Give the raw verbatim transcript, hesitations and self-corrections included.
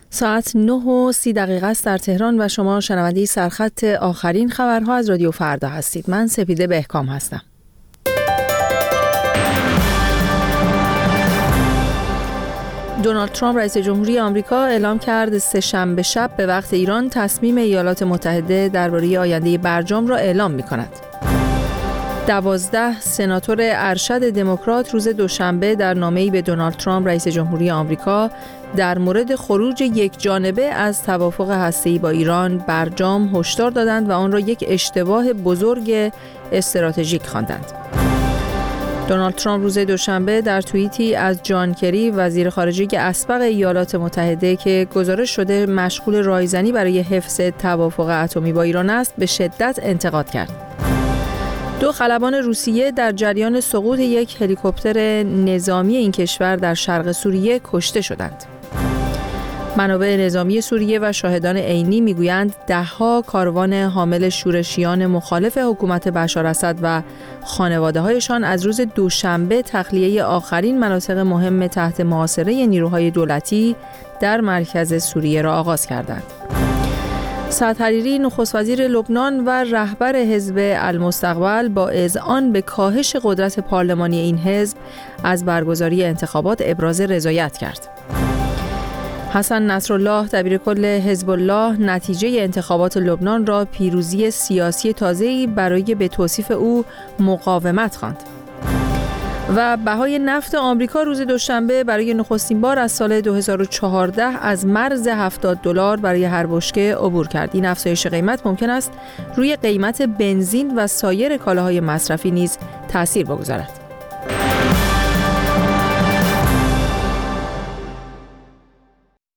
ساعت نه و سی دقیقه است در تهران و شما شنونده سرخط آخرین خبرها از رادیو فردا هستید. من سپیده بهکام هستم. دونالد ترامپ رئیس جمهوری آمریکا اعلام کرد سه‌شنبه شب به وقت ایران تصمیم ایالات متحده درباره آینده برجام را اعلام می‌کند. دوازده سناتور ارشد دموکرات روز دوشنبه در نامه‌ای به دونالد ترامپ رئیس جمهوری آمریکا در مورد خروج یک جانبه از توافق هسته‌ای با ایران برجام هشدار دادند و آن را یک اشتباه بزرگ استراتژیک خواندند. دونالد ترامپ روز دوشنبه در توییتی از جان کری وزیر خارجه اسبق ایالات متحده که گزارش شده مشغول رایزنی برای حفظ توافق اتمی با ایران است به شدت انتقاد کرد. دو خلبان روسیه در جریان سقوط یک هلیکوپتر نظامی این کشور در شرق سوریه کشته شدند. منابع نظامی سوریه و شاهدان عینی میگویند ده‌ها کاروان حامل شورشیان مخالف حکومت بشار اسد و خانواده‌هایشان از روز دوشنبه تخلیه آخرین مناطق مهم تحت محاصره نیروهای دولتی در مرکز سوریه را آغاز کردند. سعد حریری نخست وزیر لبنان و رهبر حزب المستقبل با اذعان به کاهش قدرت پارلمانی این حزب از برگزاری انتخابات ابراز رضایت کرد. حسن نصرالله دبیرکل حزب الله نتیجه انتخابات لبنان را پیروزی سیاسی تازه‌ای برای به توصیف او مقاومت خواند. و بهای نفت آمریکا روز دوشنبه برای نخستین بار از سال دو هزار و چهارده از مرز هفتاد دلار برای هر بشکه عبور کرد. این افزایش قیمت ممکن است روی قیمت بنزین و سایر کالاهای مصرفی نیز تأثیر بگذارد.